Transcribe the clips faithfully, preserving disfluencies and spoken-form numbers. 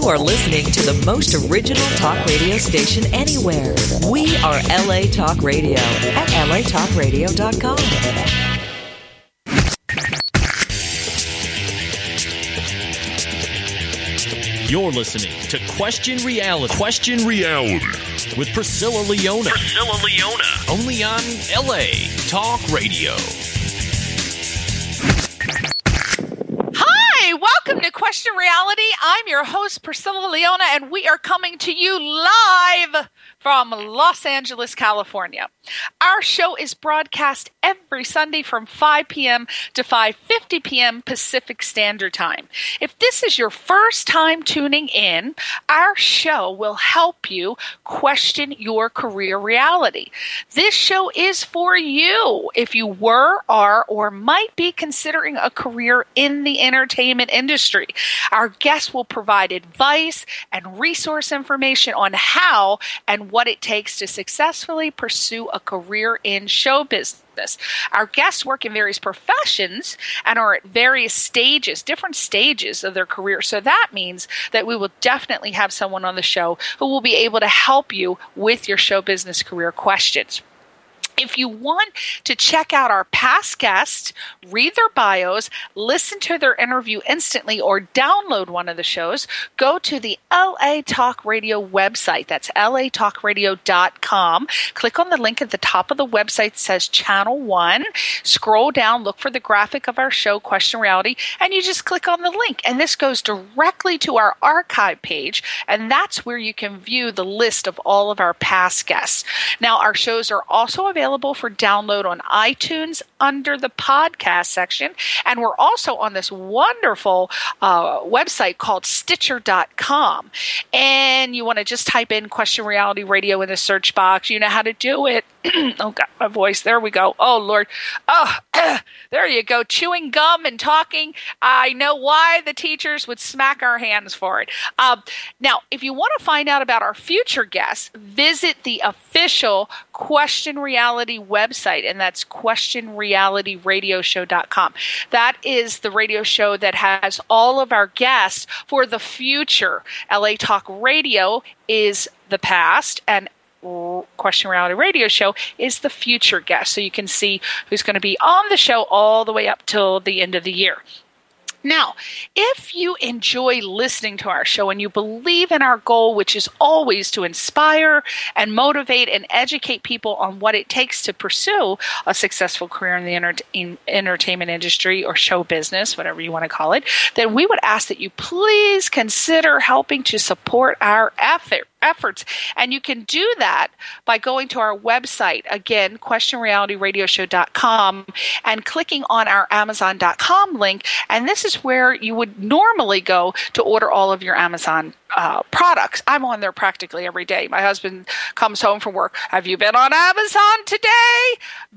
are listening to the most original talk radio station anywhere. We are L A Talk Radio at L A talk radio dot com. You're listening to Question Reality. Question Reality with Priscilla Leona. Priscilla Leona. Only on L A Talk Radio. Hi, welcome to Question Reality. I'm your host, Priscilla Leona, and we are coming to you live from Los Angeles, California. Our show is broadcast every Sunday from five p.m. to five fifty p.m. Pacific Standard Time. If this is your first time tuning in, our show will help you question your career reality. This show is for you if you were, are, or might be considering a career in the entertainment industry. Our guests will provide advice and resource information on how and what it takes to successfully pursue a career in show business. Our guests work in various professions and are at various stages, different stages of their career. So that means that we will definitely have someone on the show who will be able to help you with your show business career questions. If you want to check out our past guests, read their bios, listen to their interview instantly, or download one of the shows, go to the L A Talk Radio website. That's L A talk radio dot com. Click on the link at the top of the website that says Channel one. Scroll down, look for the graphic of our show, Question Reality, and you just click on the link. And this goes directly to our archive page, and that's where you can view the list of all of our past guests. Now, our shows are also available for download on iTunes under the podcast section. And we're also on this wonderful uh, website called Stitcher dot com. And you want to just type in Question Reality Radio in the search box. You know how to do it. Oh, God, my voice. There we go. Oh, Lord. Oh, there you go. Chewing gum and talking. I know why the teachers would smack our hands for it. Um, now, if you want to find out about our future guests, visit the official Question Reality website, and that's question reality radio show dot com. That is the radio show that has all of our guests for the future. L A Talk Radio is the past, and Question Reality Radio Show is the future guest. So you can see who's going to be on the show all the way up till the end of the year. Now, if you enjoy listening to our show and you believe in our goal, which is always to inspire and motivate and educate people on what it takes to pursue a successful career in the enter- in entertainment industry or show business, whatever you want to call it, then we would ask that you please consider helping to support our effort. efforts. And you can do that by going to our website, again, question reality radio show dot com, and clicking on our amazon dot com link. And this is where you would normally go to order all of your Amazon uh, products. I'm on there practically every day. My husband comes home from work. Have you been on Amazon today?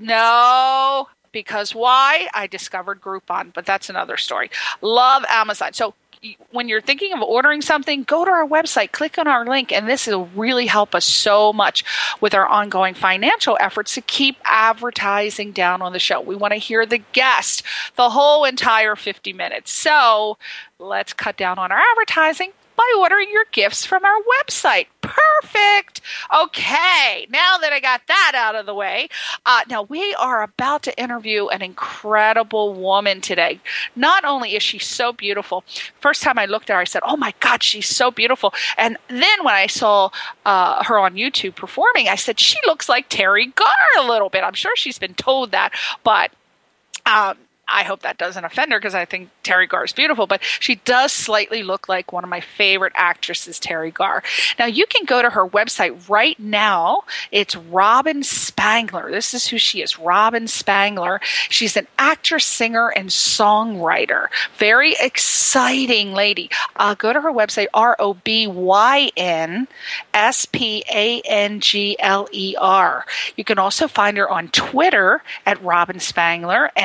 No. Because why? I discovered Groupon, but that's another story. Love Amazon. So when you're thinking of ordering something, go to our website, click on our link, and this will really help us so much with our ongoing financial efforts to keep advertising down on the show. We want to hear the guest the whole entire fifty minutes. So let's cut down on our advertising by ordering your gifts from our website. Perfect. Okay, now that I got that out of the way, uh, now we are about to interview an incredible woman today. Not only is she so beautiful, first time I looked at her, I said, oh my God, she's so beautiful. And then when I saw uh, her on YouTube performing, I said, she looks like Terry Garr a little bit. I'm sure she's been told that, but um, I hope that doesn't offend her because I think Terry Garr is beautiful, but she does slightly look like one of my favorite actresses, Terry Garr. Now, you can go to her website right now. It's Robin Spangler. This is who she is, Robin Spangler. She's an actress, singer, and songwriter. Very exciting lady. Uh, go to her website, R O B Y N S P A N G L E R. You can also find her on Twitter at Robin Spangler and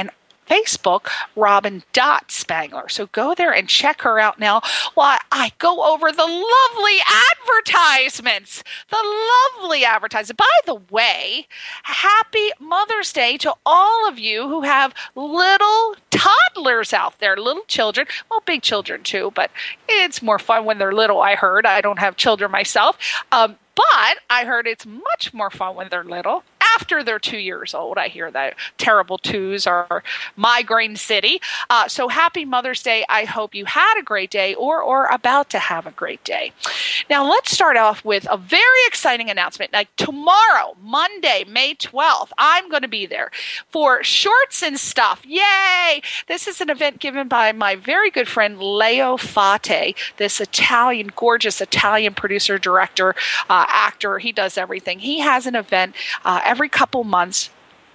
Facebook, Robin dot Spangler. So go there and check her out now while I go over the lovely advertisements. The lovely advertisements. By the way, happy Mother's Day to all of you who have little toddlers out there, little children. Well, big children too, but it's more fun when they're little, I heard. I don't have children myself. Um, but I heard it's much more fun when they're little. After they're two years old, I hear that terrible twos are migraine city. Uh, so happy Mother's Day. I hope you had a great day or or about to have a great day. Now let's start off with a very exciting announcement. Like tomorrow, Monday, May twelfth, I'm going to be there for Shorts and Stuff. Yay! This is an event given by my very good friend Leo Fate, this Italian, gorgeous Italian producer, director, uh, actor. He does everything. He has an event uh, every couple months.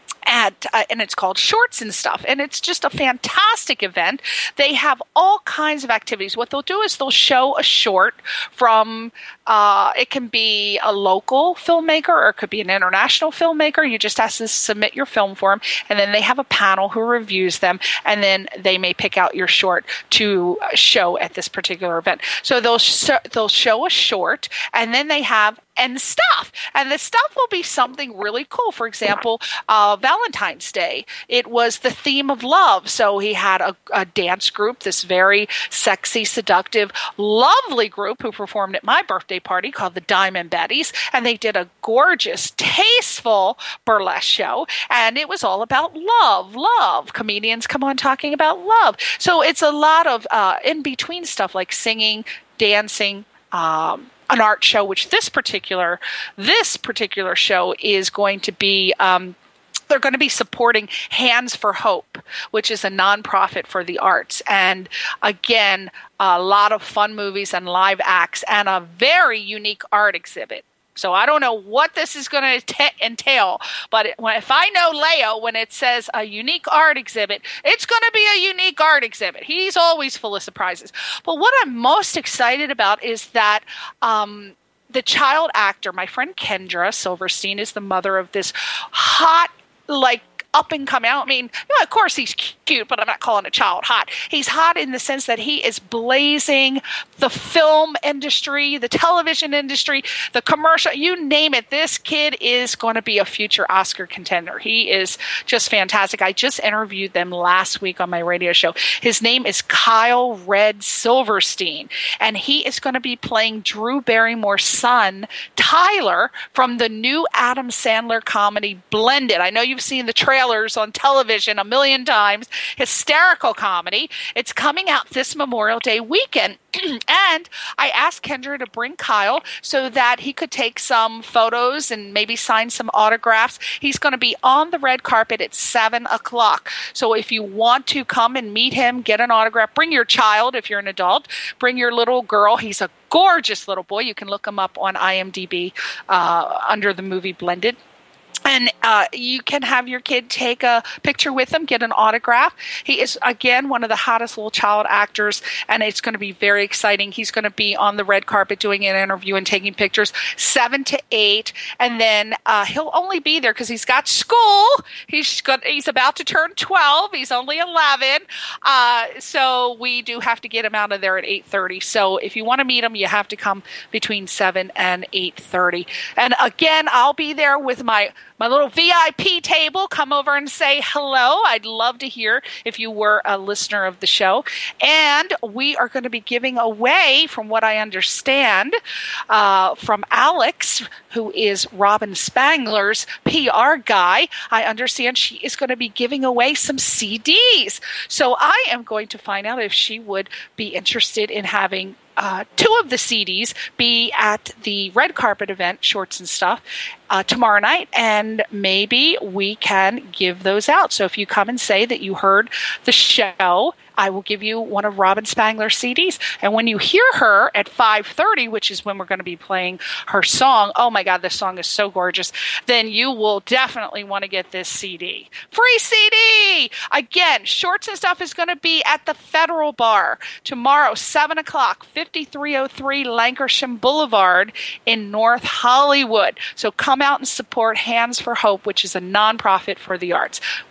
At, uh, and it's called Shorts and Stuff. And it's just a fantastic event. They have all kinds of activities. What they'll do is they'll show a short from, uh, it can be a local filmmaker or it could be an international filmmaker. You just have to submit your film for them. And then they have a panel who reviews them. And then they may pick out your short to show at this particular event. So they'll, sh- they'll show a short and then they have and stuff. And the stuff will be something really cool. For example, uh, Valentine's Day. It was the theme of love. So he had a, a dance group, this very sexy, seductive, lovely group who performed at my birthday party called the Diamond Betties. And they did a gorgeous, tasteful burlesque show. And it was all about love, love. Comedians come on talking about love. So it's a lot of uh, in-between stuff like singing, dancing, um, an art show, which this particular this particular show is going to be. Um, they're going to be supporting Hands for Hope, which is a nonprofit for the arts, and again, a lot of fun movies and live acts, and a very unique art exhibit. So I don't know what this is going to entail, but it, when, if I know Leo, when it says a unique art exhibit, it's going to be a unique art exhibit. He's always full of surprises. But what I'm most excited about is that um, the child actor, my friend Kendra Silverstein, is the mother of this hot, like, up and coming out. I mean, you know, of course he's cute, but I'm not calling a child hot. He's hot in the sense that he is blazing the film industry, the television industry, the commercial, you name it. This kid is going to be a future Oscar contender. He is just fantastic. I just interviewed them last week on my radio show. His name is Kyle Red Silverstein, and he is going to be playing Drew Barrymore's son, Tyler, from the new Adam Sandler comedy Blended. I know you've seen the trailer on television a million times. Hysterical comedy. It's coming out this Memorial Day weekend. And I asked Kendra to bring Kyle so that he could take some photos and maybe sign some autographs. He's going to be on the red carpet at seven o'clock. So if you want to come and meet him, get an autograph, bring your child if you're an adult, bring your little girl. He's a gorgeous little boy. You can look him up on I M D B uh, under the movie Blended. And uh, you can have your kid take a picture with him, get an autograph. He is, again, one of the hottest little child actors, and it's going to be very exciting. He's going to be on the red carpet doing an interview and taking pictures, seven to eight. And then uh, he'll only be there because he's got school. He's got, he's about to turn twelve. He's only eleven. Uh, so we do have to get him out of there at eight thirty. So if you want to meet him, you have to come between seven and eight thirty. And again, I'll be there with my... My little V I P table. Come over and say hello. I'd love to hear if you were a listener of the show. And we are going to be giving away, from what I understand, uh, from Alex, who is Robin Spangler's P R guy. I understand she is going to be giving away some C Ds. So I am going to find out if she would be interested in having Uh, two of the C Ds be at the red carpet event, Shorts and Stuff, uh, tomorrow night, and maybe we can give those out. So if you come and say that you heard the show, I will give you one of Robin Spangler's C Ds. And when you hear her at five thirty, which is when we're going to be playing her song, oh my God, this song is so gorgeous, then you will definitely want to get this C D. Free C D! Again, Shorts and Stuff is going to be at the Federal Bar tomorrow, seven o'clock, fifty-three oh three Lankershim Boulevard in North Hollywood. So come out and support Hands for Hope, which is a nonprofit for the arts. Woo!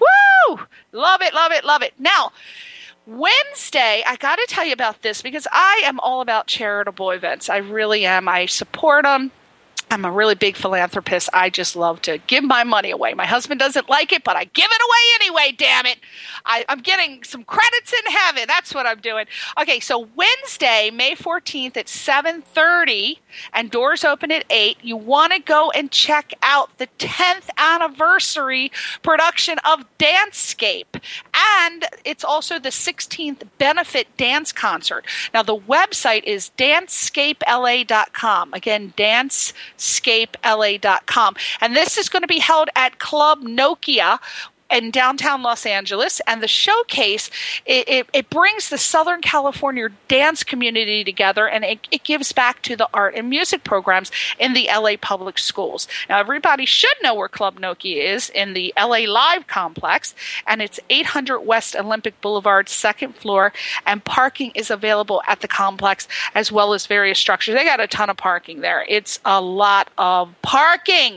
Woo! Love it, love it, love it. Now, Wednesday, I got to tell you about this because I am all about charitable events. I really am. I support them. I'm a really big philanthropist. I just love to give my money away. My husband doesn't like it, but I give it away anyway, damn it. I, I'm getting some credits in heaven. That's what I'm doing. Okay, so Wednesday, May fourteenth at seven thirty, and doors open at eight. You want to go and check out the tenth anniversary production of Dancescape. And it's also the sixteenth benefit dance concert. Now, the website is dancescape L A dot com. Again, dancescape L A dot com. And this is going to be held at Club Nokia in downtown Los Angeles, and the showcase, it, it, it brings the Southern California dance community together, and it, it gives back to the art and music programs in the L A public schools. Now, everybody should know where Club Nokia is, in the L A Live complex, and it's eight hundred West Olympic Boulevard, second floor, and parking is available at the complex as well as various structures. They got a ton of parking there. It's a lot of parking.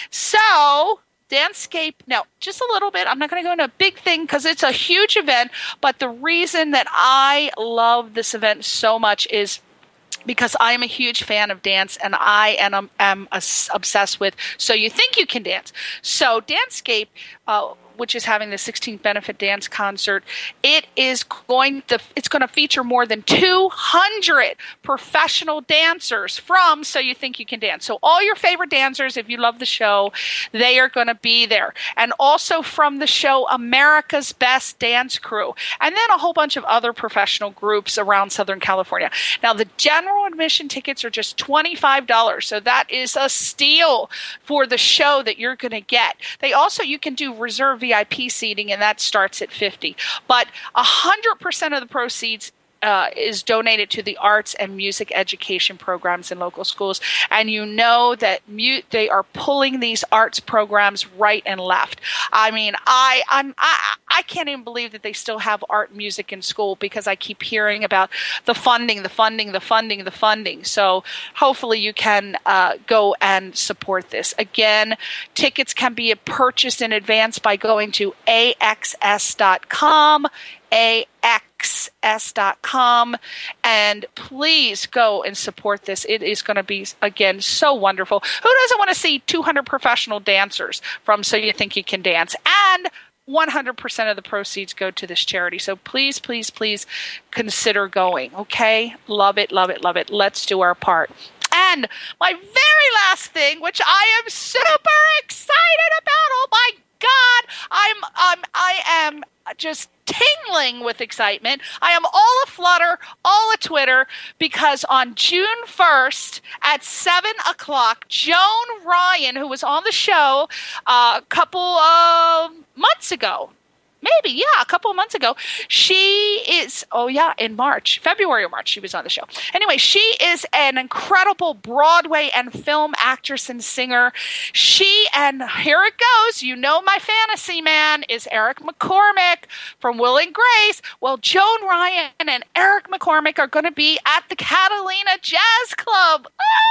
So Dancescape, now, just a little bit. I'm not going to go into a big thing because it's a huge event, but the reason that I love this event so much is because I am a huge fan of dance, and I am, am obsessed with So You Think You Can Dance. So Dancescape, uh, which is having the sixteenth benefit dance concert, it is going to it's going to feature more than two hundred professional dancers from So You Think You Can Dance. So all your favorite dancers, if you love the show, they are going to be there. And also from the show America's Best Dance Crew, and then a whole bunch of other professional groups around Southern California. Now, the general admission tickets are just twenty-five dollars, so that is a steal for the show that you're going to get. They also, you can do reserve V I P seating, and that starts at fifty dollars. But one hundred percent of the proceeds Uh, is donated to the arts and music education programs in local schools. And you know that mu- they are pulling these arts programs right and left. I mean, I, I'm, I I can't even believe that they still have art music in school, because I keep hearing about the funding, the funding, the funding, the funding. So hopefully you can uh, go and support this. Again, tickets can be purchased in advance by going to A X S dot com, A X S dot com, and please go and support this. It is going to be, again, so wonderful. Who doesn't want to see two hundred professional dancers from So You Think You Can Dance? And one hundred percent of the proceeds go to this charity. So please, please, please consider going, okay? Love it, love it, love it. Let's do our part. And my very last thing, which I am super excited about, oh my God, I'm, um, I am just tingling with excitement. I am all aflutter, all a Twitter, because on June first at seven o'clock, Joan Ryan, who was on the show uh, a couple of months ago, maybe, yeah, a couple of months ago. She is, oh yeah, in March, February or March, she was on the show. Anyway, she is an incredible Broadway and film actress and singer. She, and here it goes, you know my fantasy man is Eric McCormick from Will and Grace. Well, Joan Ryan and Eric McCormick are going to be at the Catalina Jazz Club.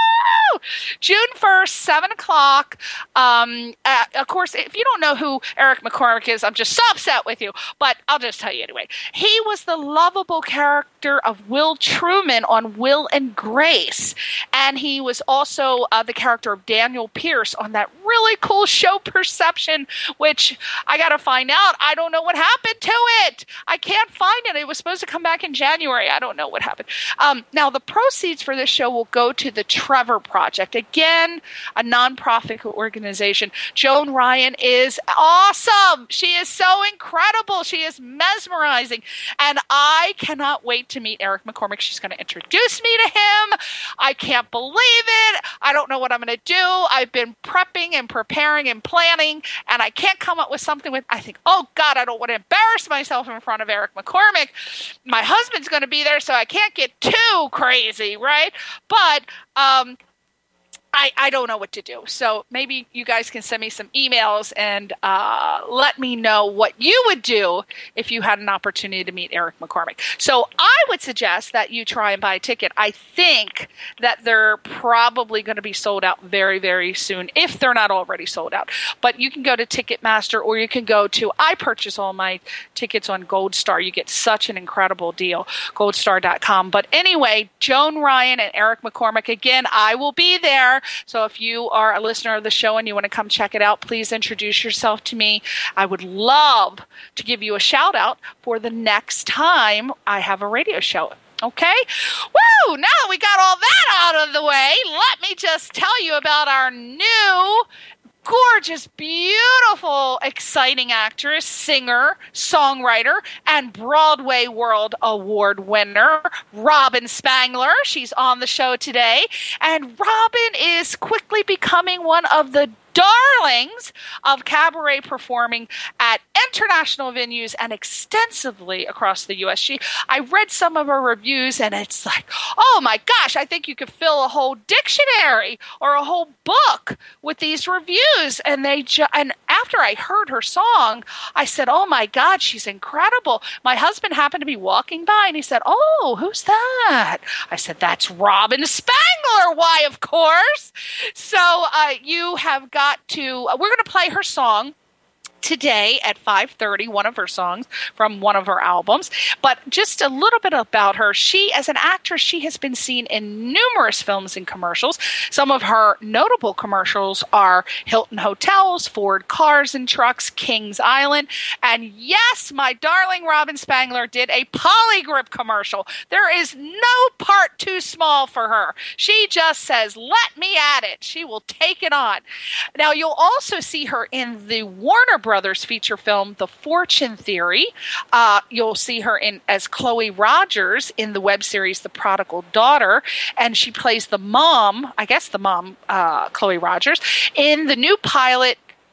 Oh! June first, seven o'clock. Um, uh, of course, if you don't know who Eric McCormick is, I'm just so upset with you, but I'll just tell you anyway. He was the lovable character of Will Truman on Will and Grace, and he was also uh, the character of Daniel Pierce on that really cool show Perception, which I gotta find out. I don't know what happened to it. I can't find it. It was supposed to come back in January. I don't know what happened. Um, now, the proceeds for this show will go to the Trevor Project. Again, a nonprofit organization. Joan Ryan is awesome. She is so incredible. Incredible. She is mesmerizing. And I cannot wait to meet Eric McCormick. She's going to introduce me to him. I can't believe it. I don't know what I'm going to do. I've been prepping and preparing and planning, and I can't come up with something with, I think, oh God, I don't want to embarrass myself in front of Eric McCormick. My husband's going to be there, so I can't get too crazy, right? But, um, I, I don't know what to do. So maybe you guys can send me some emails and uh, let me know what you would do if you had an opportunity to meet Eric McCormack. So I would suggest that you try and buy a ticket. I think that they're probably going to be sold out very, very soon, if they're not already sold out. But you can go to Ticketmaster, or you can go to, I purchase all my tickets on Gold Star. You get such an incredible deal, gold star dot com. But anyway, Joan Ryan and Eric McCormack, again, I will be there. So if you are a listener of the show and you want to come check it out, please introduce yourself to me. I would love to give you a shout out for the next time I have a radio show. Okay? Woo! Now that we got all that out of the way, let me just tell you about our new gorgeous, beautiful, exciting actress, singer, songwriter, and Broadway World Award winner, Robin Spangler. She's on the show today. And Robin is quickly becoming one of the darlings of cabaret performing at international venues and extensively across the U S. She, I read some of her reviews, and it's like, oh my gosh, I think you could fill a whole dictionary or a whole book with these reviews. And they ju- and after I heard her song, I said, oh my God, she's incredible. My husband happened to be walking by, and he said, oh, who's that? I said, that's Robin Spangler. Why, of course. So uh, you have got to, uh, we're going to play her song today at five thirty, one of her songs from one of her albums. But just a little bit about her. She, as an actress, she has been seen in numerous films and commercials. Some of her notable commercials are Hilton Hotels, Ford Cars and Trucks, Kings Island, and yes, my darling Robin Spangler did a Polygrip commercial. There is no part too small for her. She just says, let me at it. She will take it on. Now, you'll also see her in the Warner Brothers feature film, The Fortune Theory. Uh, you'll see her in as Chloe Rogers in the web series The Prodigal Daughter, and she plays the mom, I guess the mom, uh, Chloe Rogers, in the new pilot.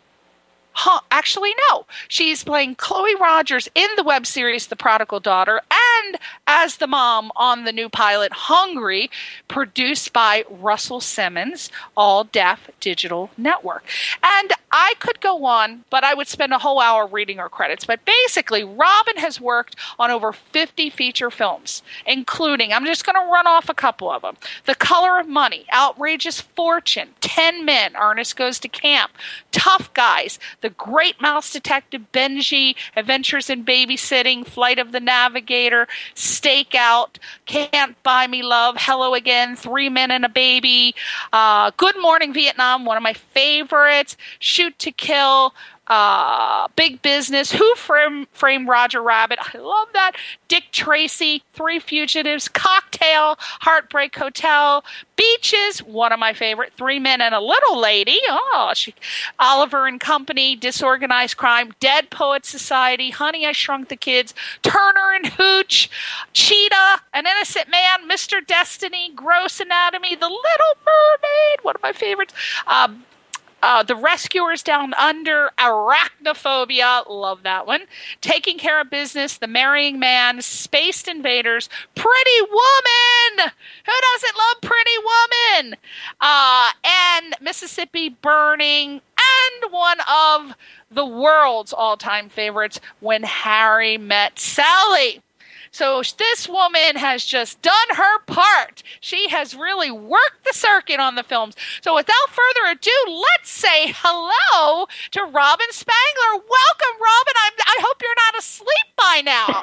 Huh, actually, no. She's playing Chloe Rogers in the web series The Prodigal Daughter and as the mom on the new pilot Hungry, produced by Russell Simmons, All Deaf Digital Network. And I could go on, but I would spend a whole hour reading her credits. But basically, Robin has worked on over fifty feature films, including, I'm just going to run off a couple of them, The Color of Money, Outrageous Fortune, Ten Men, Ernest Goes to Camp, Tough Guys, The Great Mouse Detective Benji, Adventures in Babysitting, Flight of the Navigator, Stakeout, Can't Buy Me Love, Hello Again, Three Men and a Baby, uh, Good Morning Vietnam, one of my favorites, Shoot to Kill, uh, Big Business, Who Framed, Framed Roger Rabbit, I love that, Dick Tracy, Three Fugitives, Cocktail, Heartbreak Hotel, Beaches, one of my favorite, Three Men and a Little Lady, oh, she, Oliver and Company, Disorganized Crime, Dead Poets Society, Honey, I Shrunk the Kids, Turner and Hooch, Cheetah, An Innocent Man, Mister Destiny, Gross Anatomy, The Little Mermaid, one of my favorites, um, Uh, The Rescuers Down Under, Arachnophobia, love that one, Taking Care of Business, The Marrying Man, Spaced Invaders, Pretty Woman! Who doesn't love Pretty Woman? Uh, and Mississippi Burning, and one of the world's all-time favorites, When Harry Met Sally. So this woman has just done her part. She has really worked the circuit on the films. So without further ado, let's say hello to Robin Spangler. Welcome, Robin. I'm, I hope you're not asleep by now.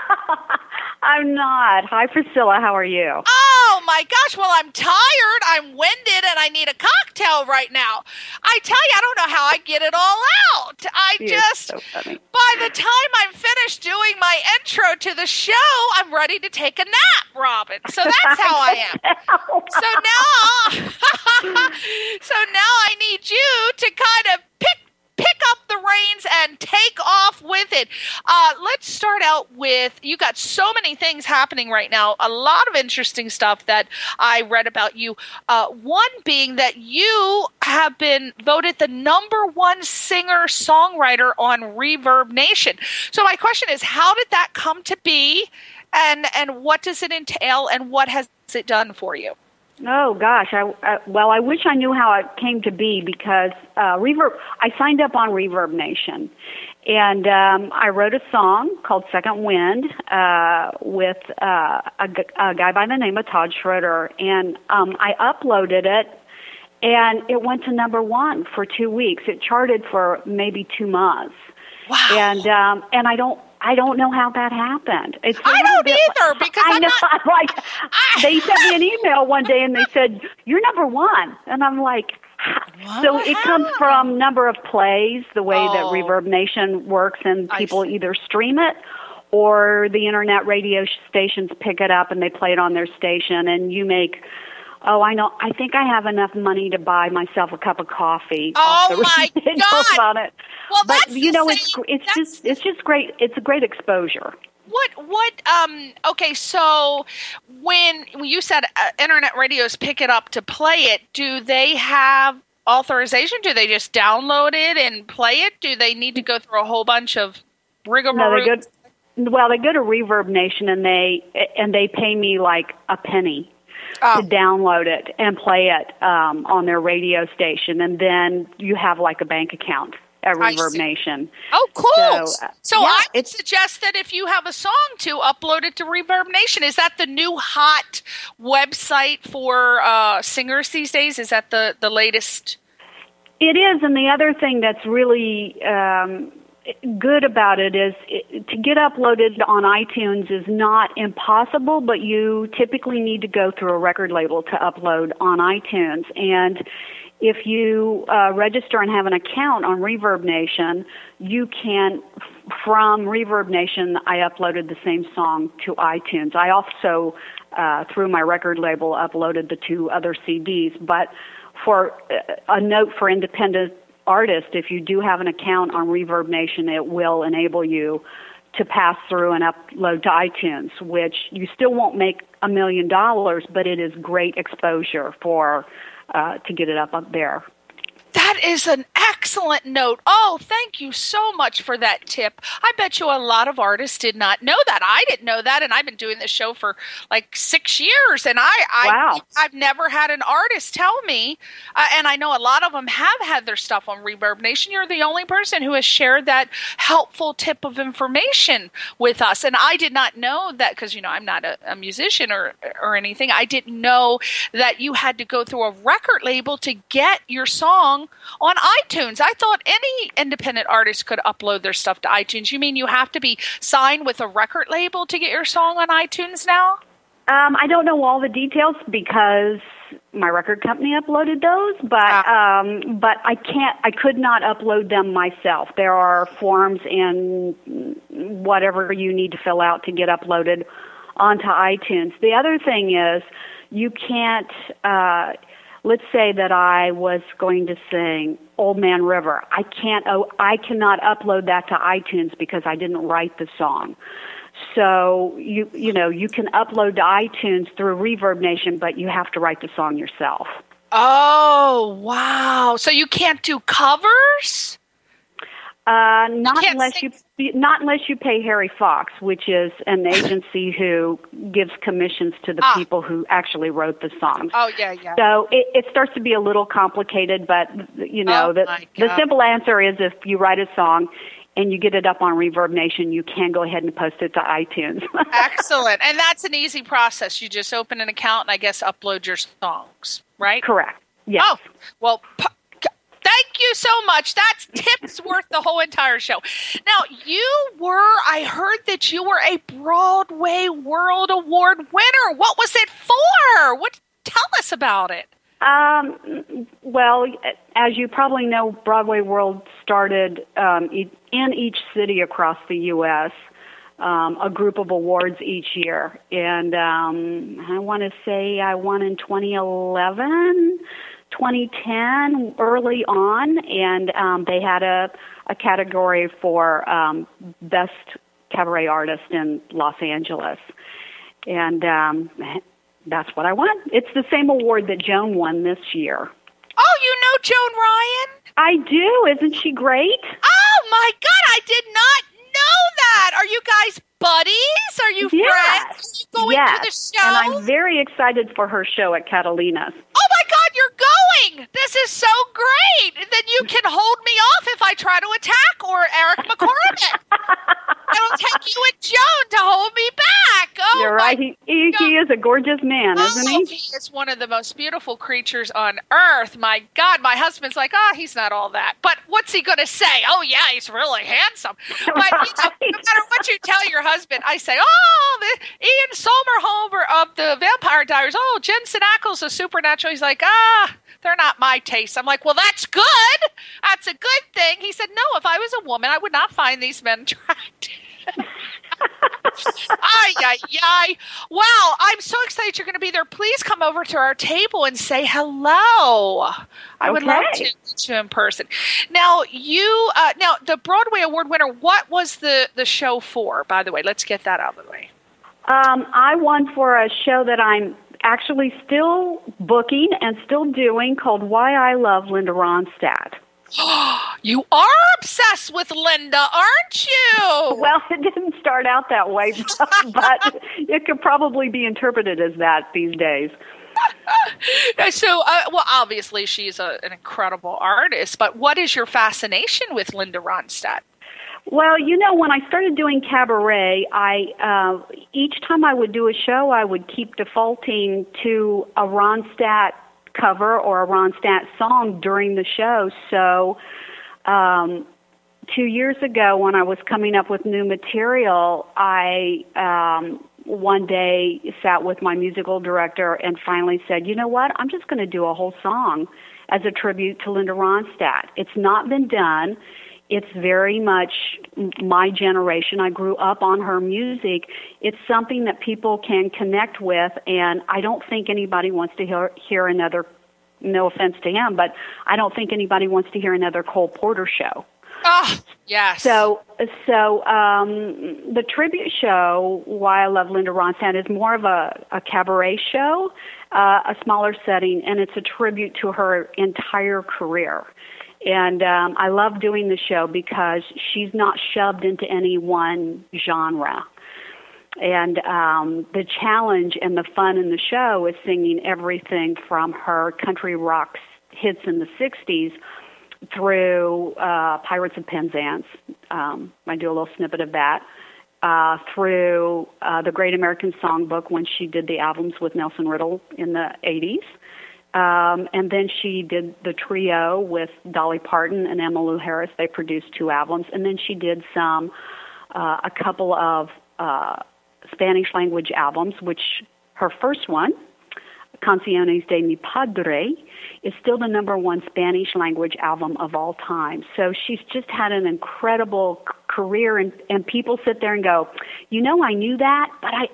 I'm not. Hi, Priscilla. How are you? Oh, my gosh. Well, I'm tired. I'm winded, and I need a cocktail right now. I tell you, I don't know how I get it all out. I You're just, so funny. by the time I'm finished doing my intro to the show, I'm ready to take a nap, Robin. So that's how I am. So now, so now I need you to kind of pick pick up the reins and take off with it. Uh, let's start out with, you got so many things happening right now, a lot of interesting stuff that I read about you. Uh, one being that you have been voted the number one singer-songwriter on Reverb Nation. So my question is, how did that come to be, and, and what does it entail, and what has it done for you? Oh gosh, I uh, well, I wish I knew how it came to be because uh, Reverb. I signed up on Reverb Nation, and um, I wrote a song called Second Wind uh, with uh, a, g- a guy by the name of Todd Schroeder, and um, I uploaded it, and it went to number one for two weeks. It charted for maybe two months. Wow. And um, and I don't. I don't know how that happened. It's I don't either because I I'm know. not, I'm like, I, they sent me an email one day and they said, "You're number one," and I'm like, what? so it comes from number of plays, the way Oh. that Reverb Nation works, and I people see. either stream it or the internet radio stations pick it up and they play it on their station, and you make. Oh, I know. I think I have enough money to buy myself a cup of coffee. Oh, off the my residuals God. on it. Well, but that's you the know, same- it's it's that's just the- it's just great. It's a great exposure. What, what, um, okay, so when you said uh, internet radios pick it up to play it, do they have authorization? Do they just download it and play it? Do they need to go through a whole bunch of rigmarole? No, they go. Well, they go to Reverb Nation and they and they pay me like a penny Oh. to download it and play it um, on their radio station, and then you have like a bank account at I Reverb see. Nation. Oh, cool. So, uh, So yeah, I would it's- suggest that if you have a song to upload it to Reverb Nation. Is that the new hot website for uh, singers these days? Is that the, the latest? It is, and the other thing that's really um, good about it is it, to get uploaded on iTunes is not impossible, but you typically need to go through a record label to upload on iTunes. And if you uh, register and have an account on Reverb Nation, you can, from Reverb Nation, I uploaded the same song to iTunes. I also, uh, through my record label, uploaded the two other C Ds. But for uh, a note for independent artists, if you do have an account on Reverb Nation, it will enable you to pass through and upload to iTunes, which you still won't make a million dollars, but it is great exposure for uh, to get it up up there. That is an excellent note. Oh, thank you so much for that tip. I bet you a lot of artists did not know that. I didn't know that, and I've been doing this show for like six years, and I, I Wow. I've never had an artist tell me, uh, and I know a lot of them have had their stuff on Reverb Nation. You're the only person who has shared that helpful tip of information with us, and I did not know that because, you know, I'm not a, a musician or, or anything. I didn't know that you had to go through a record label to get your song on iTunes. I thought any independent artist could upload their stuff to iTunes. You mean you have to be signed with a record label to get your song on iTunes now? Um, I don't know all the details because my record company uploaded those, but Ah. um, but I can't. I could not upload them myself. There are forms and whatever you need to fill out to get uploaded onto iTunes. The other thing is you can't. Uh, Let's say that I was going to sing Old Man River. I can't. Oh, I cannot upload that to iTunes because I didn't write the song. So you you know you can upload to iTunes through Reverb Nation, but you have to write the song yourself. Oh, wow. So you can't do covers? Uh, not can't unless sing- you not unless you pay Harry Fox, which is an agency who gives commissions to the Ah. people who actually wrote the songs. Oh, yeah, yeah. So it, it starts to be a little complicated, but you know Oh, the my the God. simple answer is if you write a song and you get it up on Reverb Nation, you can go ahead and post it to iTunes. Excellent. And that's an easy process. You just open an account and I guess upload your songs, right? Correct. Yes. Oh, well, p- thank you so much. That's tips worth the whole entire show. Now, you were, I heard that you were a Broadway World Award winner. What was it for? What? Tell us about it. Um, well, as you probably know, Broadway World started um, e- in each city across the U S Um, a group of awards each year, and um, I want to say I won in twenty eleven, twenty ten, early on, and um, they had a, a category for um, best cabaret artist in Los Angeles, and um, that's what I won. It's the same award that Joan won this year. Oh, you know Joan Ryan? I do. Isn't she great? Oh, my God. I did not know that. Are you guys buddies? Are you Yes. friends? going yes, to the show? And I'm very excited for her show at Catalina's. Oh, my God, you're going! This is so great! Then you can hold me off if I try to attack, or Eric McCormick. It'll take you and Joan to hold me back. Oh, You're right. He, he, he is a gorgeous man, oh, isn't he? He is one of the most beautiful creatures on earth. My God, my husband's like, oh, he's not all that. But what's he going to say? Oh, yeah, he's really handsome. But right. you know, no matter what you tell your husband, I say, oh, the Ian Somerhalder of the Vampire Diaries. Oh, Jensen Ackles of Supernatural. He's like, ah, they're not my taste. I'm like, well, that's good. That's a good thing. He said, no, if I was a woman, I would not find these men attractive. Ay, ay, ay. Well, I'm so excited you're going to be there. Please come over to our table and say hello. I would okay. love to meet you in person. Now, you, uh, now the Broadway Award winner, what was the, the show for, by the way? Let's get that out of the way. Um, I won for a show that I'm actually still booking and still doing called Why I Love Linda Ronstadt. You are obsessed with Linda, aren't you? Well, it didn't start out that way, but, but it could probably be interpreted as that these days. So, uh, well, obviously she's a, an incredible artist, but what is your fascination with Linda Ronstadt? Well, you know, when I started doing cabaret, I uh, each time I would do a show, I would keep defaulting to a Ronstadt cover or a Ronstadt song during the show. So um, two years ago when I was coming up with new material, I um, one day sat with my musical director and finally said, you know what, I'm just going to do a whole song as a tribute to Linda Ronstadt. It's not been done. It's very much my generation. I grew up on her music. It's something that people can connect with, and I don't think anybody wants to hear, hear another, no offense to him, but I don't think anybody wants to hear another Cole Porter show. Oh, yes. So, so um, the tribute show, Why I Love Linda Ronstadt, is more of a, a cabaret show, uh, a smaller setting, and it's a tribute to her entire career. And um, I love doing the show because she's not shoved into any one genre. And um, the challenge and the fun in the show is singing everything from her country rock hits in the sixties through uh, Pirates of Penzance. Um, I do a little snippet of that. Uh, through uh, the Great American Songbook when she did the albums with Nelson Riddle in the eighties. Um, and then she did the trio with Dolly Parton and Emmylou Harris. They produced two albums. And then she did some, uh, a couple of uh, Spanish language albums, which her first one, Canciones de Mi Padre, is still the number one Spanish language album of all time. So she's just had an incredible c- career, and, and people sit there and go, you know, I knew that, but I,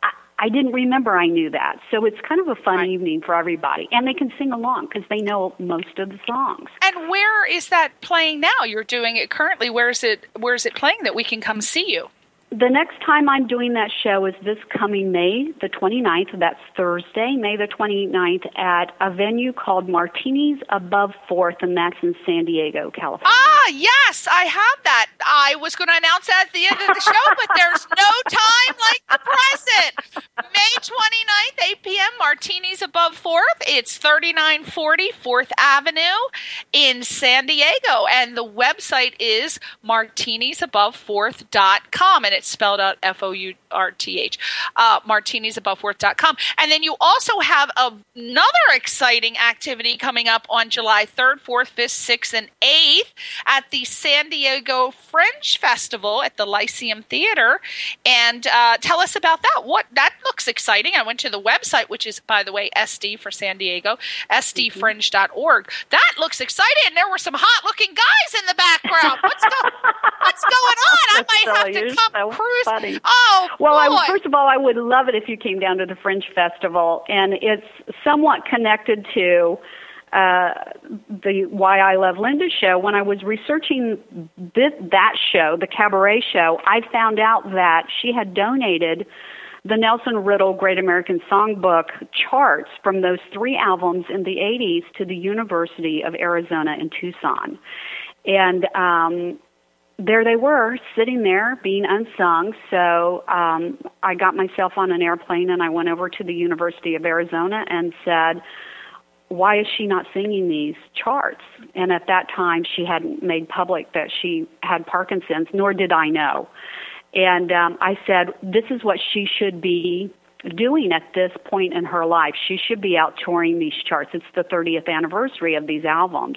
I didn't remember I knew that. So it's kind of a fun right. evening for everybody. And they can sing along because they know most of the songs. And where is that playing now? You're doing it currently. Where is it, where is it playing that we can come see you? The next time I'm doing that show is this coming May the twenty-ninth. That's Thursday, May the twenty-ninth, at a venue called Martini's Above fourth, and that's in San Diego, California. Ah, yes, I have that. I was going to announce that at the end of the show, but there's no time like the present. May twenty-ninth, eight p.m., Martini's Above fourth. It's thirty-nine forty fourth Avenue in San Diego, and the website is martinis above fourth dot com, and it's spelled out F O U R T H, uh, martinis above fourth dot com. And then you also have a, another exciting activity coming up on July third, fourth, fifth, sixth, and eighth at the San Diego Fringe Festival at the Lyceum Theater. And uh, tell us about that. What that looks exciting. I went to the website, which is, by the way, S D for San Diego, S D fringe dot org. That looks exciting. And there were some hot-looking guys in the background. What's, go- what's going on? I might have to come so cruise. Funny. Oh, well, boy. I, first of all, I would love it if you came down to the Fringe Festival, and it's somewhat connected to uh, the Why I Love Linda show. When I was researching this, that show, the cabaret show, I found out that she had donated the Nelson Riddle Great American Songbook charts from those three albums in the eighties to the University of Arizona in Tucson. And um there they were, sitting there, being unsung. So um, I got myself on an airplane, and I went over to the University of Arizona and said, why is she not singing these charts? And at that time, she hadn't made public that she had Parkinson's, nor did I know. And um, I said, this is what she should be doing at this point in her life. She should be out touring these charts. It's the thirtieth anniversary of these albums.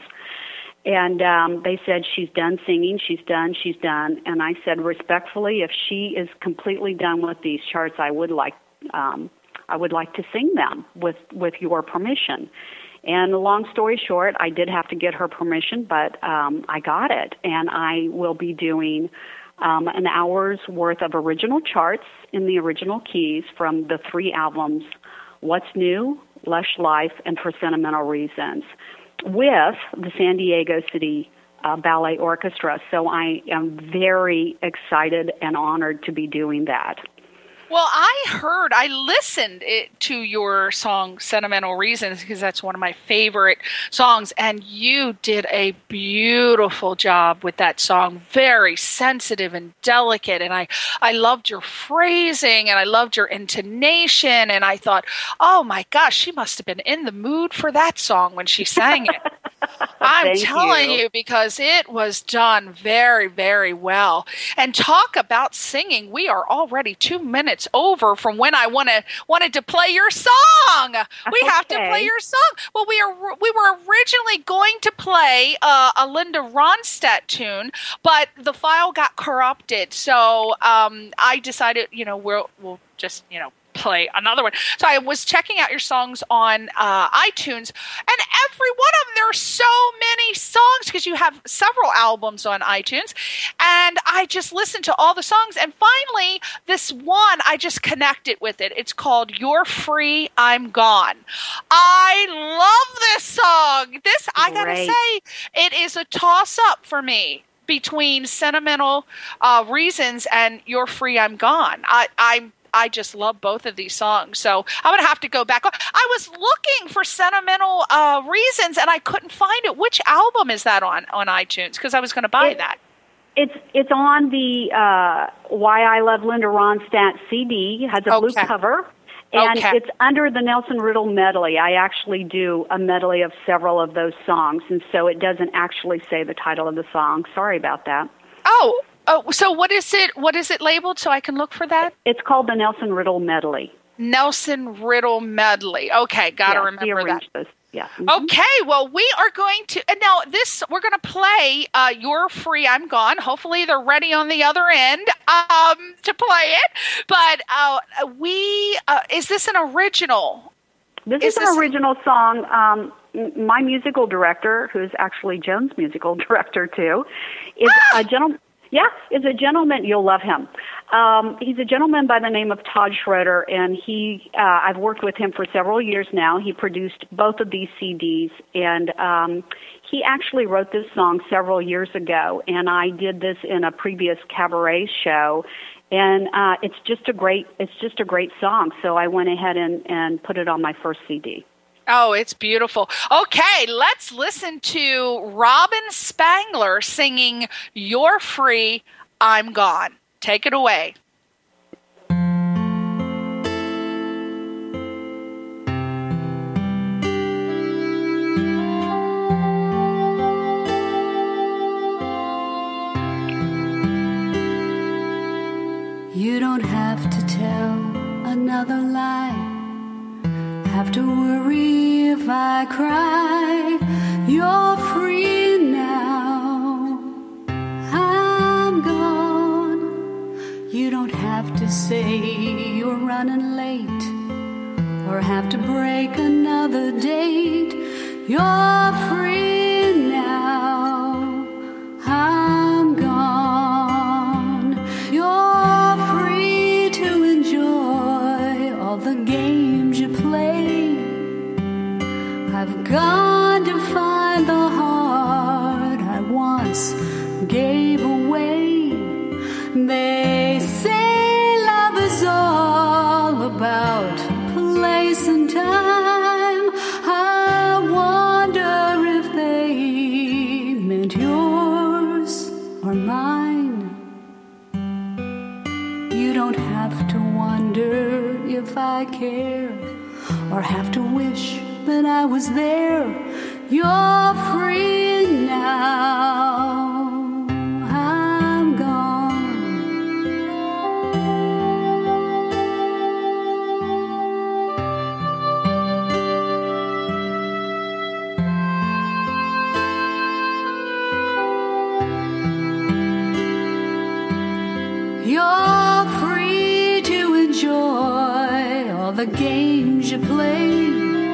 And um, they said, she's done singing, she's done, she's done. And I said, respectfully, if she is completely done with these charts, I would like um, I would like to sing them with, with your permission. And long story short, I did have to get her permission, but um, I got it. And I will be doing um, an hour's worth of original charts in the original keys from the three albums, What's New, Lush Life, and For Sentimental Reasons, with the San Diego City uh, Ballet Orchestra. So I am very excited and honored to be doing that. Well, I heard, I listened it, to your song, Sentimental Reasons, because that's one of my favorite songs, and you did a beautiful job with that song, very sensitive and delicate, and I, I loved your phrasing, and I loved your intonation, and I thought, oh my gosh, she must have been in the mood for that song when she sang it. I'm telling you. you, because it was done very, very well. And talk about singing. We are already two minutes over from when I want to wanted to play your song. We okay. have to play your song. Well, we are we were originally going to play uh, a Linda Ronstadt tune, but the file got corrupted. So um, I decided, you know, we'll we'll just, you know, play another one. So I was checking out your songs on uh, iTunes, and every one of them, there are so many songs because you have several albums on iTunes, and I just listened to all the songs, and finally this one, I just connected with it. It's called You're Free, I'm Gone. I love this song. This, I gotta Great. say, it is a toss-up for me between Sentimental uh, Reasons and You're Free, I'm Gone. I, I'm I just love both of these songs. So I would have to go back. I was looking for Sentimental uh, Reasons, and I couldn't find it. Which album is that on, on iTunes? Because I was going to buy it, that. It's it's on the uh, Why I Love Linda Ronstadt C D. It has a Okay. blue cover. And Okay. it's under the Nelson Riddle medley. I actually do a medley of several of those songs, and so it doesn't actually say the title of the song. Sorry about that. Oh, oh, so what is it? What is it labeled so I can look for that? It's called the Nelson Riddle medley. Nelson Riddle medley. Okay, got to Yes, remember he that. arranged those. Yeah. Mhm. Okay, well, we are going to, and now this, we're going to play uh, You're Free, I'm Gone. Hopefully they're ready on the other end um, to play it. But uh, we, uh, is this an original? This Is is, an this- original song. Um, m- my musical director, who's actually Joan's musical director too, is Ah! a gentleman. Yeah, is a gentleman. You'll love him. Um, he's a gentleman by the name of Todd Schroeder, and he. Uh, I've worked with him for several years now. He produced both of these C Ds, and um, he actually wrote this song several years ago. And I did this in a previous cabaret show, and uh, it's just a great. It's just a great song. So I went ahead and, and put it on my first C D. Oh, it's beautiful. Okay, let's listen to Robin Spangler singing You're Free, I'm Gone. Take it away. You don't have to tell another lie. Have to worry if I cry. You're free now. I'm gone. You don't have to say you're running late or have to break another date. You're free now. I'm gone. You're free to enjoy all the games you play. I've gone to find the heart I once gave away. They say love is all about place and time. I wonder if they have to wonder if I care, or have to wish that I was there. You're free now. I'm gone. You're free to enjoy all the games you play.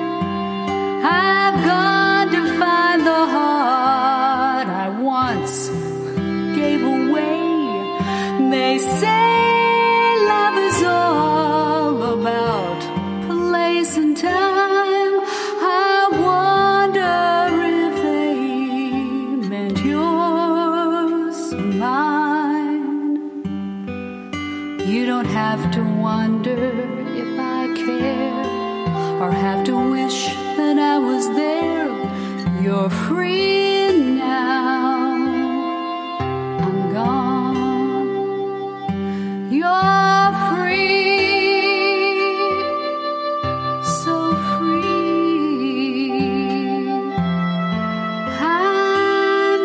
I've gone to find the heart I once gave away. They say love is all about place and time. I wonder if they meant yours or mine. You don't have to wonder if I care, or have to wish that I was there. You're free now. I'm gone. You're free, so free. I'm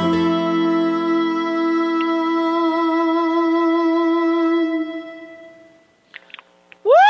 gone. Woo!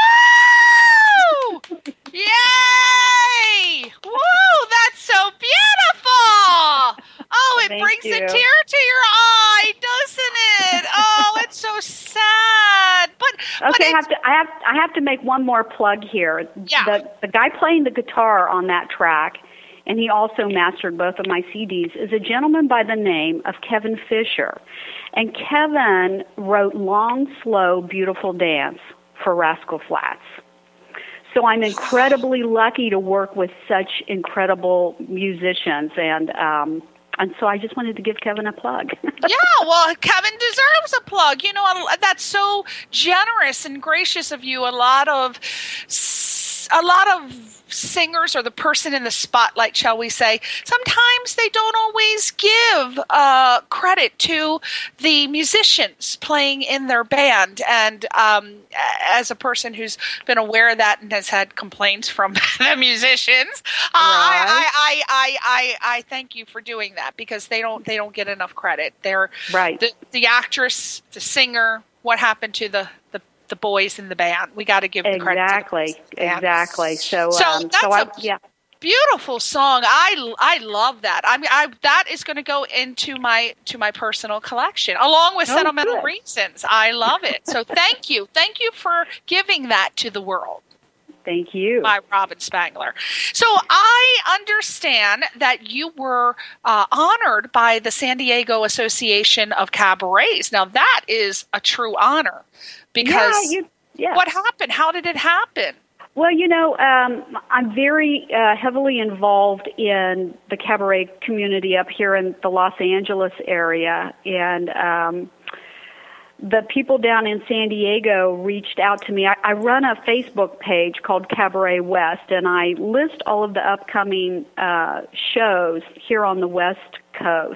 Yay! Woo! That's so beautiful! Oh, it Thank brings you. a tear to your eye, doesn't it? Oh, it's so sad. But but Okay, I it's, have to. I have. I have to make one more plug here. Yeah. The the guy playing the guitar on that track, and he also mastered both of my C Ds, is a gentleman by the name of Kevin Fisher, and Kevin wrote "Long, Slow, Beautiful Dance" for Rascal Flatts. So I'm incredibly lucky to work with such incredible musicians, and um, and so I just wanted to give Kevin a plug. yeah, well, Kevin deserves a plug. You know, that's so generous and gracious of you. A lot of a lot of singers, or the person in the spotlight, shall we say, sometimes they don't always give uh, credit to the musicians playing in their band. And um, as a person who's been aware of that and has had complaints from the musicians, uh, I, I, I, I, I, I thank you for doing that, because they don't they don't get enough credit. They're Right. the, the actress, the singer. What happened to the the the boys in the band? We got to give the credit Exactly, to the band. exactly. So, So um, that's so I, a yeah. beautiful song. I, I love that. I mean, I that is going to go into my to my personal collection along with Oh, Sentimental good. Reasons. I love it. So thank you, thank you for giving that to the world. Thank you. By Robin Spangler. So I understand that you were uh, honored by the San Diego Association of Cabarets. Now that is a true honor, because yeah, you, yeah. what happened? How did it happen? Well, you know, um, I'm very uh, heavily involved in the cabaret community up here in the Los Angeles area, and um, the people down in San Diego reached out to me. I, I run a Facebook page called Cabaret West, and I list all of the upcoming uh, shows here on the West Coast.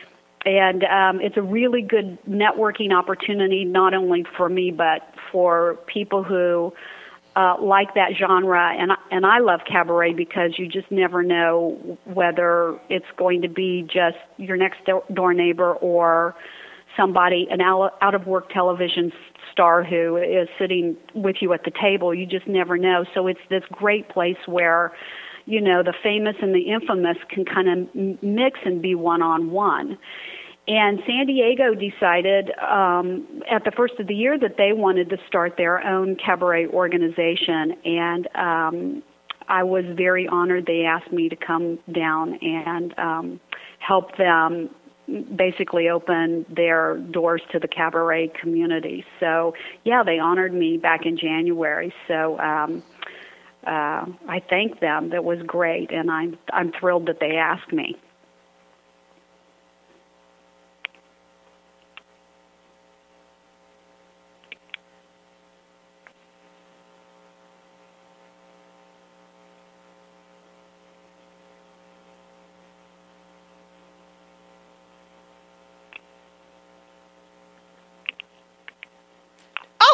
And um, it's a really good networking opportunity, not only for me, but for people who uh, like that genre. And I, and I love cabaret because you just never know whether it's going to be just your next door neighbor or somebody, an out-of-work television star who is sitting with you at the table. You just never know. So it's this great place where, you know, the famous and the infamous can kind of mix and be one-on-one. And San Diego decided um, at the first of the year that they wanted to start their own cabaret organization. And um, I was very honored. They asked me to come down and um, help them basically open their doors to the cabaret community. So, yeah, they honored me back in January. So um, uh, I thank them. That was great, and I'm I'm thrilled that they asked me.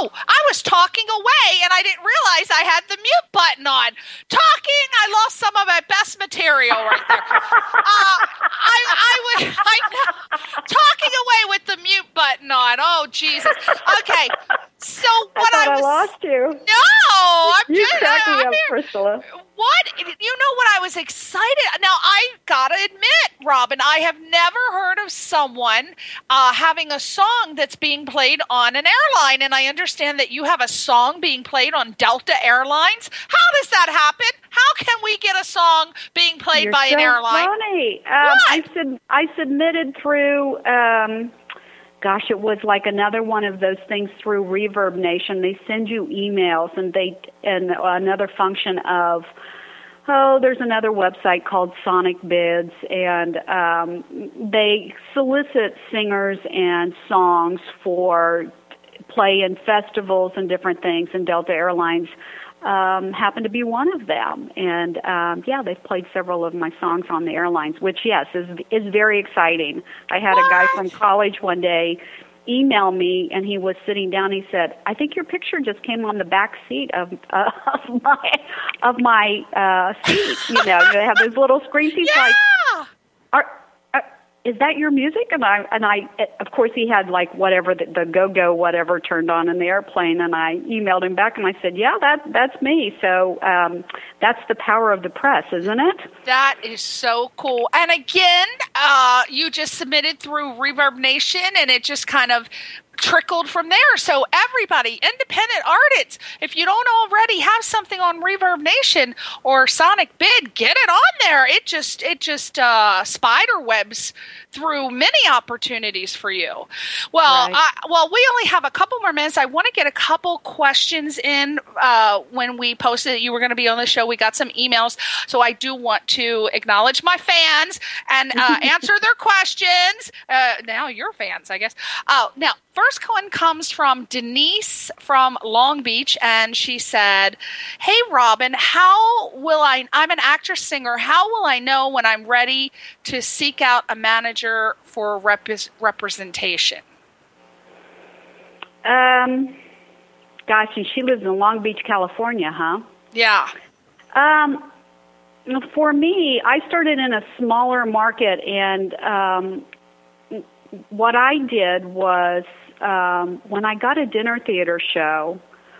Oh, I was talking away and I didn't realize I had the mute button on. Talking, I lost some of my best material right there. uh, I, I was I know, talking away with the mute button on. Oh, Jesus. Okay. So what I thought I was I lost you. No, I'm You just crack me I'm up, here. Priscilla. What? You know what? I was excited. Now, I gotta admit, Robin, I have never heard of someone uh, having a song that's being played on an airline, and I understand that you have a song being played on Delta Airlines. How does that happen? How can we get a song being played You're by so an airline? Funny. Um, What? I sub- I submitted through. Um, Gosh, it was like another one of those things through Reverb Nation. They send you emails, and they and another function of, oh, there's another website called Sonic Bids, and um, they solicit singers and songs for play in festivals and different things. And Delta Airlines um, happened to be one of them. And um, yeah, they've played several of my songs on the airlines, which yes is is very exciting. I had What? a guy from college one day email me, and he was sitting down. He said, "I think your picture just came on the back seat of uh, of my of my uh, seat. You know, they have those little screens." He's Yeah. like, "Are." Is that your music? And I, and I, of course, he had like whatever the, the go-go whatever turned on in the airplane, and I emailed him back and I said, yeah, that that's me. So um, that's the power of the press, isn't it? That is so cool. And again, uh, you just submitted through Reverb Nation, and it just kind of trickled from there. So everybody, independent artists, if you don't already have something on Reverb Nation or Sonic Bid, get it on there. It just it just uh, spider webs through many opportunities for you. Well, Right. I, well, we only have a couple more minutes. I want to get a couple questions in uh, when we posted that you were going to be on the show. We got some emails, so I do want to acknowledge my fans and uh, answer their questions. Uh, now you're fans, I guess. Oh, now. First one comes from Denise from Long Beach, and she said, "Hey, Robin, how will I, I'm an actress singer, how will I know when I'm ready to seek out a manager for rep- representation?" Um, gosh, and she lives in Long Beach, California, huh? Yeah. Um, for me, I started in a smaller market, and um, what I did was um, when I got a dinner theater show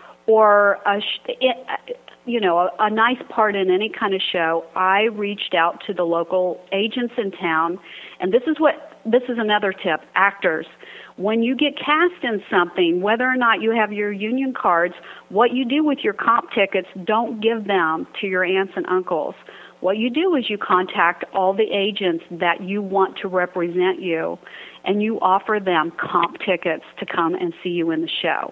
or a, sh- it, you know, a, a nice part in any kind of show, I reached out to the local agents in town. And this is what this is another tip, actors. When you get cast in something, whether or not you have your union cards, what you do with your comp tickets, don't give them to your aunts and uncles. What you do is you contact all the agents that you want to represent you, and you offer them comp tickets to come and see you in the show.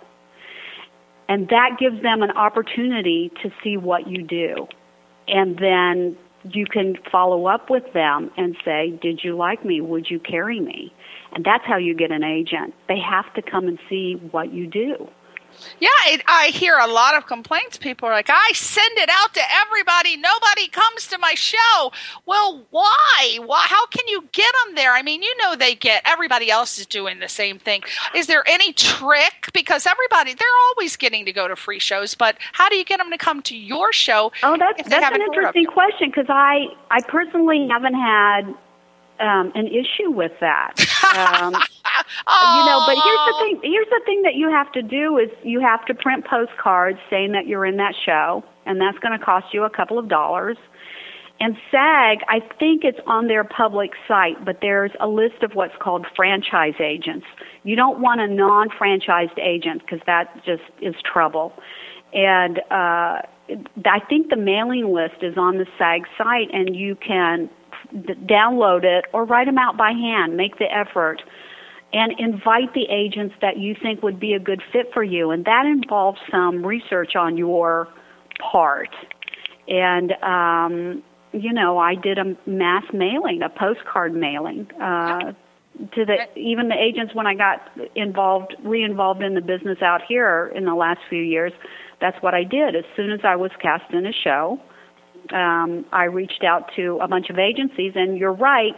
And that gives them an opportunity to see what you do. And then you can follow up with them and say, did you like me? Would you carry me? And that's how you get an agent. They have to come and see what you do. Yeah, it, I hear a lot of complaints. People are like, I send it out to everybody. Nobody comes to my show. Well, why? Why? How can you get them there? I mean, you know they get, everybody else is doing the same thing. Is there any trick? Because everybody, they're always getting to go to free shows, but how do you get them to come to your show? Oh, that's, if they that's haven't an heard of interesting you? question, because I, I personally haven't had um, an issue with that. Um Oh. You know, but here's the thing. Here's the thing that you have to do is you have to print postcards saying that you're in that show, and that's going to cost you a couple of dollars. And SAG, I think it's on their public site, but there's a list of what's called franchise agents. You don't want a non-franchised agent because that just is trouble. And uh, I think the mailing list is on the SAG site, and you can d- download it or write them out by hand. Make the effort. And invite the agents that you think would be a good fit for you. And that involves some research on your part. And, um, you know, I did a mass mailing, a postcard mailing, uh, to the even the agents when I got involved, re-involved in the business out here in the last few years. That's what I did. As soon as I was cast in a show, um, I reached out to a bunch of agencies. And you're right.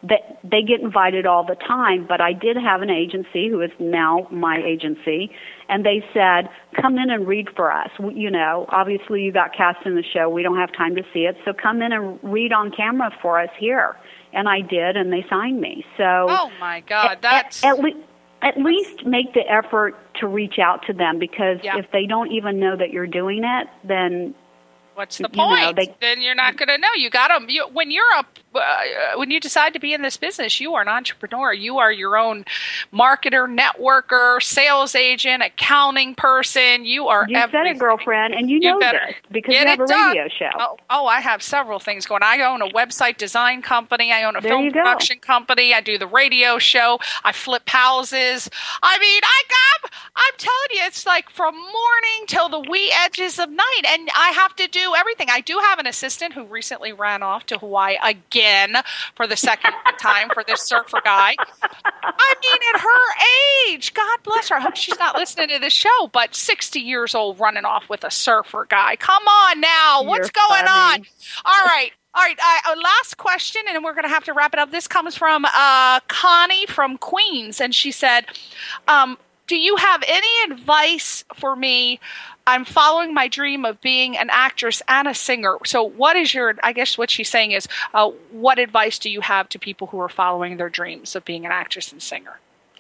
that they get invited all the time. But I did have an agency who is now my agency, and they said, come in and read for us. You know, obviously you got cast in the show. We don't have time to see it, so come in and read on camera for us here. And I did, and they signed me. So, oh my God, that's at, at, le- at least make the effort to reach out to them, because yeah. if they don't even know that you're doing it, then what's the you know, point? they, then you're not going to know. You got to you, when you're a uh, when you decide to be in this business, you are an entrepreneur. You are your own marketer, networker, sales agent, accounting person. You are. You everything. said it, girlfriend, and you, you know better this because get you have a done. radio show. Oh, oh, I have several things going. I own a website design company. I own a there film you go. production company. I do the radio show. I flip houses. I mean, I got. I'm telling you, it's like from morning till the wee edges of night, and I have to do everything. I do have an assistant who recently ran off to Hawaii again for the second time for this surfer guy. I mean, at her age, God bless her. I hope she's not listening to this show, but sixty years old running off with a surfer guy. Come on now. What's You're going funny. on? All right. All right, uh, last question, and then we're going to have to wrap it up. This comes from uh, Connie from Queens, and she said, um, do you have any advice for me? I'm following my dream of being an actress and a singer. So what is your, I guess what she's saying is, uh, what advice do you have to people who are following their dreams of being an actress and singer?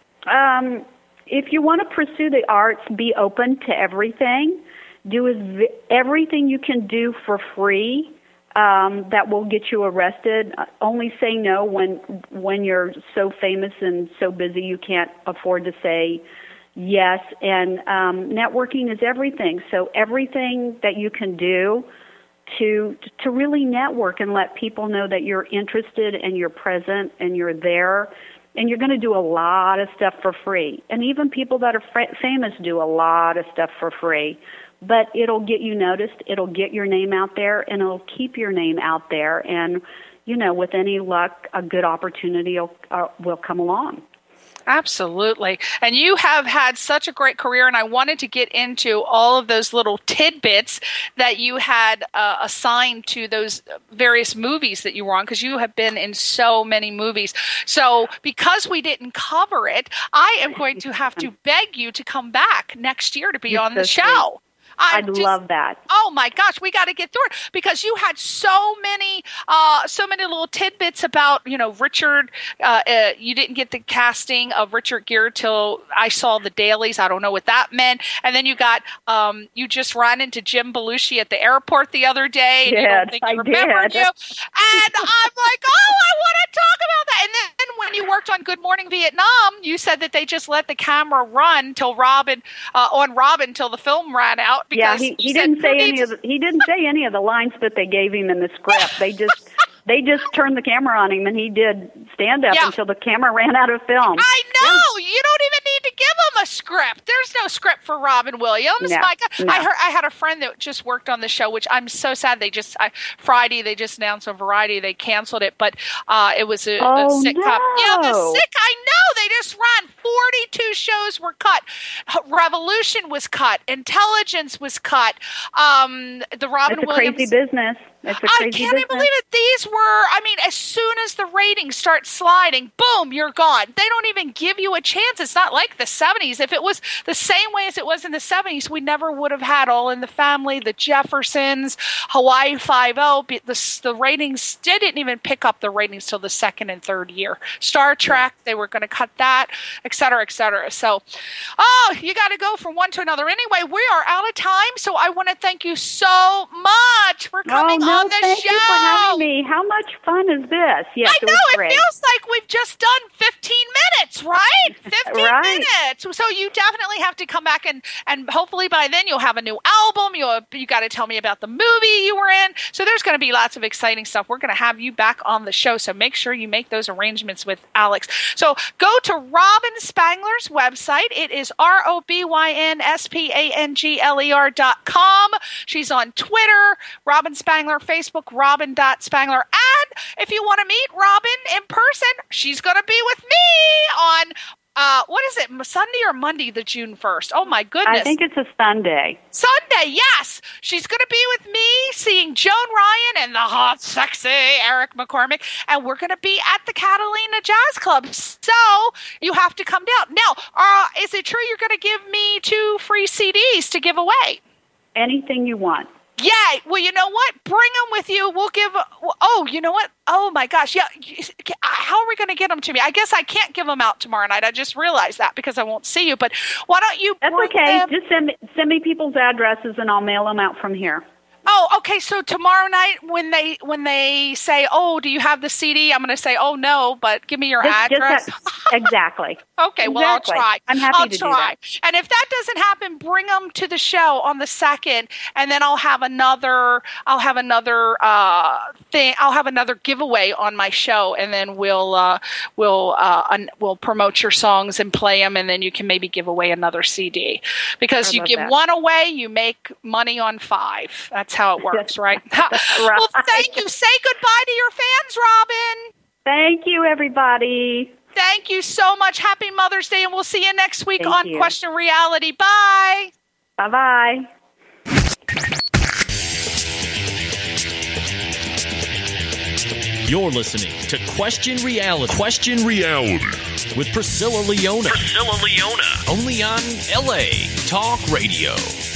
Um, if you want to pursue the arts, be open to everything. Do as, everything you can do for free. Um, that will get you arrested. Uh, only say no when when you're so famous and so busy you can't afford to say yes. And um, networking is everything. So everything that you can do to to really network and let people know that you're interested and you're present and you're there. And you're going to do a lot of stuff for free. And even people that are f- famous do a lot of stuff for free. But it'll get you noticed, it'll get your name out there, and it'll keep your name out there. And, you know, with any luck, a good opportunity will, uh, will come along. Absolutely. And you have had such a great career, and I wanted to get into all of those little tidbits that you had uh, assigned to those various movies that you were on, because you have been in so many movies. So because we didn't cover it, I am going to have to beg you to come back next year to be You're on so the show. Sweet. I'd just, love that. Oh my gosh, we got to get through it, because you had so many, uh, so many little tidbits about, you know, Richard. Uh, uh, you didn't get the casting of Richard Gere till I saw the dailies. I don't know what that meant. And then you got, um, you just ran into Jim Belushi at the airport the other day. And yes, you don't think I you remembered did. you. And I'm like, oh, I want to talk about that. And then when you worked on Good Morning Vietnam, you said that they just let the camera run till Robin, uh, on Robin till the film ran out. Yeah, he, he didn't say any of the, he didn't say any of the lines that they gave him in the script. They just they just turned the camera on him, and he did stand up yeah. until the camera ran out of film. I know. You don't even need to give him a script. There's no script for Robin Williams. No, My God. no. I heard I had a friend that just worked on the show, which I'm so sad they just I, Friday they just announced on Variety they canceled it, but uh, it was a, oh, a sitcom. No. Yeah, the sick. I know. They just ran forty-two shows were cut. Revolution was cut. Intelligence was cut. Um, the Robin It's a Williams crazy business. It's a crazy I can't business. even believe it. These were, I mean, as soon as the ratings start sliding, boom, you're gone. They don't even give you a chance. It's not like the seventies. If it was the same way as it was in the seventies, we never would have had All in the Family, The Jeffersons, Hawaii Five-O. The, the ratings didn't even pick up the ratings till the second and third year. Star Trek, they were going to cut that, et cetera, et cetera. So, oh, you got to go from one to another. Anyway, we are out of time, so I want to thank you so much for coming oh, no, on the thank show. you for having me. How much fun is this? Yes, I it know, was it great. feels like we've just done fifteen minutes, right? fifteen Right. minutes. So you definitely have to come back, and, and hopefully by then you'll have a new album. You'll you got to tell me about the movie you were in. So there's going to be lots of exciting stuff. We're going to have you back on the show, so make sure you make those arrangements with Alex. So go to Robin Spangler's website. It is R O B Y N S P A N G L E R dot com. She's on Twitter, Robin Spangler, Facebook, Robin dot Spangler. And if you want to meet Robin in person, she's going to be with me on, uh, what is it, Sunday or Monday, the June first? Oh, my goodness. I think it's a Sunday. Sunday. Sunday, yes, she's going to be with me seeing Joan Ryan and the hot, sexy Eric McCormick, and we're going to be at the Catalina Jazz Club. So you have to come down. Now, uh, is it true you're going to give me two free C Ds to give away? Anything you want. Yay! Well, you know what? Bring them with you. We'll give. Oh, you know what? Oh my gosh! Yeah. How are we going to get them to me? I guess I can't give them out tomorrow night. I just realized that because I won't see you. But why don't you? That's bring okay. them? Just send me, send me people's addresses and I'll mail them out from here. Oh, okay. So tomorrow night, when they when they say, "Oh, do you have the C D?" I'm going to say, "Oh no," but give me your Just- just address. that- exactly. Okay, well, I'll Exactly. try. I'm happy I'll to do try. that. And if that doesn't happen, bring them to the show on the second, and then I'll have another. I'll have another uh, thing. I'll have another giveaway on my show, and then we'll uh, we'll uh, un- we'll promote your songs and play them, and then you can maybe give away another C D because I you love give that. one away, you make money on five. That's how it works, right? Well, thank you. Say goodbye to your fans, Robin. Thank you, everybody. Thank you so much. Happy Mother's Day, and we'll see you next week Thank on you. Question Reality. Bye. Bye-bye. You're listening to Question Reality. Question Reality with Priscilla Leona. Priscilla Leona. Only on L A Talk Radio.